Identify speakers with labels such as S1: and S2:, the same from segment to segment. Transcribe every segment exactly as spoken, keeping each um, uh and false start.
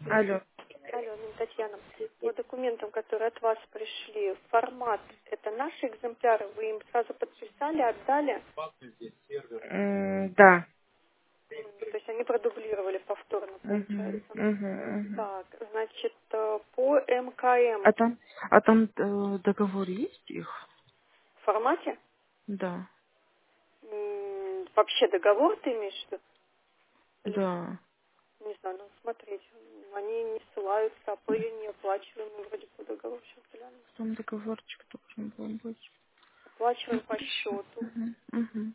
S1: Алло.
S2: Алло, ну, Татьяна, по документам, которые от вас пришли, формат, это наши экземпляры, вы им сразу подписали, отдали?
S1: М, Да.
S2: М, То есть они продублировали повторно,
S1: Угу,
S2: получается.
S1: угу, угу.
S2: Так, значит, э, по эм ка эм
S1: А там, а там э, договор есть их?
S2: в формате,
S1: Да.
S2: м, вообще договор ты имеешь в виду? Или,
S1: Да.
S2: не знаю, надо смотреть. Они не ссылаются, а были неоплачиваемые вроде по договору. Сейчас гляну.
S1: Там договорчик должен был быть.
S2: Оплачиваем по счету.
S1: Угу, угу.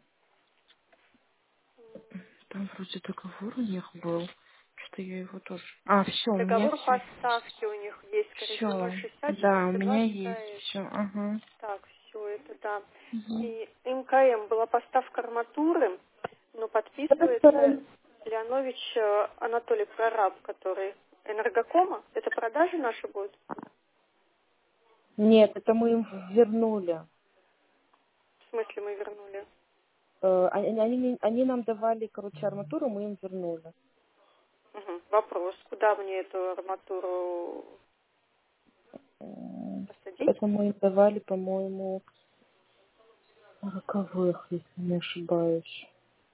S1: Там вроде договор у них был. Что я его тоже... А, все, у меня
S2: Договор
S1: все.
S2: поставки у них есть, корректор
S1: Все.
S2: ноль шестьдесят
S1: Да, у
S2: четыреста
S1: меня
S2: двадцать
S1: есть
S2: АЭС.
S1: все. Ага.
S2: Так, все это да.
S1: Угу.
S2: И эм ка эм была поставка арматуры, но подписывается Леонович э, Анатолий Прораб, который энергокома. Это продажи наши будут?
S1: Нет, это мы им вернули.
S2: В смысле мы вернули?
S1: Э, Они, они, они нам давали, короче, арматуру, мы им вернули.
S2: Мгм. Вопрос, куда мне эту арматуру
S1: М,
S2: посадить?
S1: Это мы им давали, по-моему, роковых, если не ошибаюсь.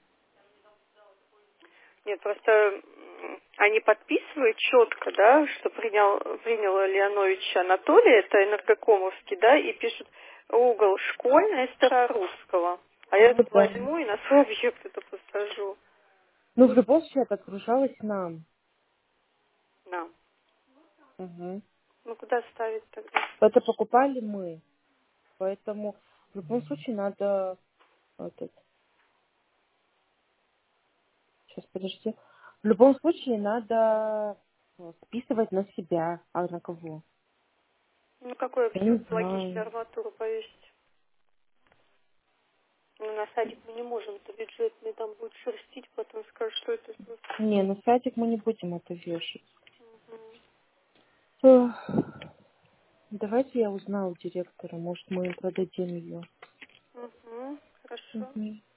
S2: Нет, просто м, они подписывают четко, да, что принял, принял Леонович Анатолий, это энергокомовский, да, и пишут угол школьная старорусского. А я
S1: Ну
S2: тут
S1: да.
S2: возьму и на свой объект это посажу.
S1: Ну, в любом случае, это отгружалось нам.
S2: На.
S1: Угу.
S2: Ну куда ставить тогда?
S1: Это покупали мы. Поэтому в любом случае надо... Этот, сейчас, подожди. В любом случае надо э, списывать на себя. А на кого?
S2: Ну какой
S1: Я не
S2: объект логично
S1: знаю.
S2: арматуру повесить? Ну на садик мы не можем, это бюджетный, там будет шерстить, потом скажут, что это за-
S1: Не, на сайтик мы не будем это вешать.
S2: Мгм.
S1: Эх, давайте я узнаю у директора. Может, мы им продадим ее.
S2: Мгм. Хорошо.